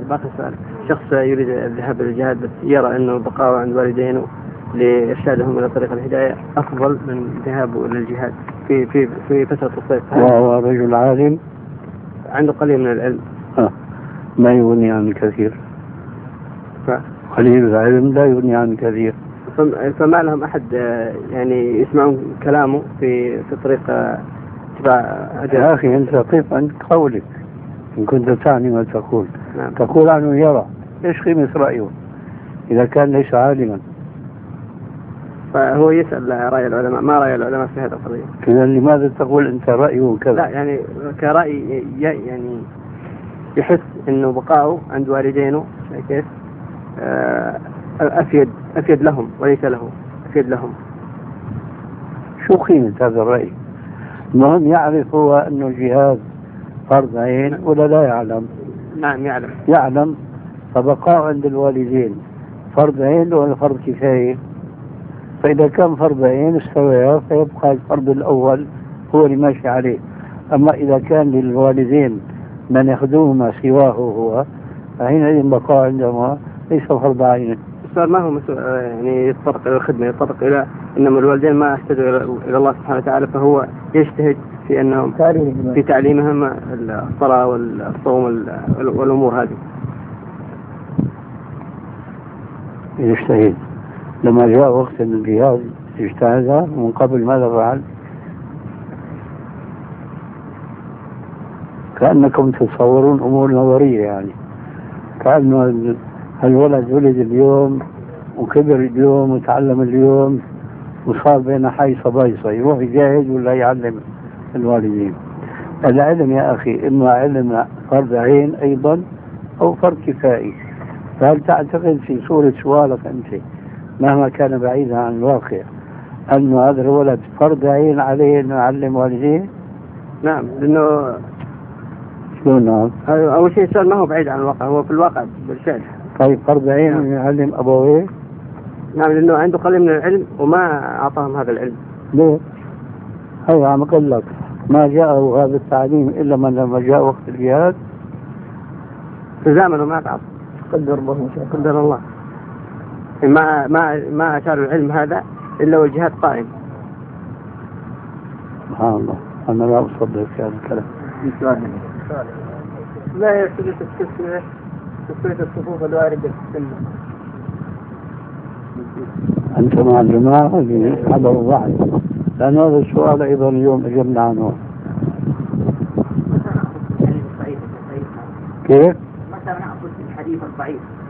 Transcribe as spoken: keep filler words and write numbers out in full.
باقي سؤال. شخص يريد الذهاب إلى الجهاد بس يرى أنه بقاء عند والدينه لإرشادهم إلى طريق الهداية أفضل من ذهابه إلى الجهاد في في في فترة الصيف. وهو رجل عالم عنده قليل من العلم. آه. ما يغني عن الكثير. ف... قليل العلم لا يغني عن الكثير. فما لهم أحد يعني يسمعون كلامه في في طريق اتباع. يا أخي أنت قف عن قولك إن كنت تعني ما تقول. نعم. تقول عنه يرى، إيش قيمة رأيه إذا كان ليس عالما؟ فهو يسأل رأي العلماء، ما رأي العلماء في هذا القضية؟ إذا لماذا تقول أنت رأيه كذا؟ لا يعني كرأي يعني يحس إنه بقاؤه عند والدينه كيف أفيد أفيد لهم وليس له، أفيد لهم. شو قيمة هذا الرأي؟ المهم يعرف هو أنه الجهاد فرض عين ولا لا يعلم؟ نعم يعلم. يعلم. فبقاء عند الوالدين فرض عين ولا فرض كفاية؟ فإذا كان فرض عين استوى فيبقى الفرض الأول هو اللي ماشي عليه. أما إذا كان للوالدين من يخدمهما سواه هو فحينئذ بقاء عندهما ليس فرض عين. السؤال ما هو يعني يتطرق إلى الخدمة، يتطرق إلى إنما الوالدين ما اهتدوا إلى الله سبحانه وتعالى، فهو يجتهد في أنهم في تعليمهم الصلاة والصوم والأمور هذه. يجتهد. لما جاء وقت الجهاد اجتهد من قبل ماذا فعل؟ كأنكم تتصورون أمور نظرية، يعني كأنه الولد ولد اليوم وكبر اليوم وتعلم اليوم وصار بين حيصة بايصة، يروح يجاهد ولا يعلم الوالدين. العلم يا أخي إما علم فرض عين أيضا أو فرض كفائي. فهل تعتقد في صورة سؤالك أنت مهما كان بعيدا عن الواقع أن هذا الولد فرض عين عليه أنه يعلم والديه؟ نعم. لأنه شلون نعم؟ أول شيء السؤال ما هو بعيد عن الواقع، هو في الواقع بالفعل. طيب فرض عين أنه يعلم أبويه؟ نعم لأنه عنده قليل من العلم وما أعطاهم هذا العلم. ليه؟ هذا عم أقول لك ما جاءه هذا التعليم إلا من لما جاء وقت الجهاد في زمنه ما تعب. قدر الله قدر الله ما ما ما أشار العلم هذا إلا والجهاد قائم. سبحان الله. أنا لا أصدق في هذا الكلام. لا يحدث التسوية تسوية الصفوف الواردة في السنة. أنت مع الجماعة اللي حضروا بعض، لأن هذا السؤال أيضا اليوم أجبنا عنه. كيف؟ كيف؟ متى نأخذ الحديث الضعيف؟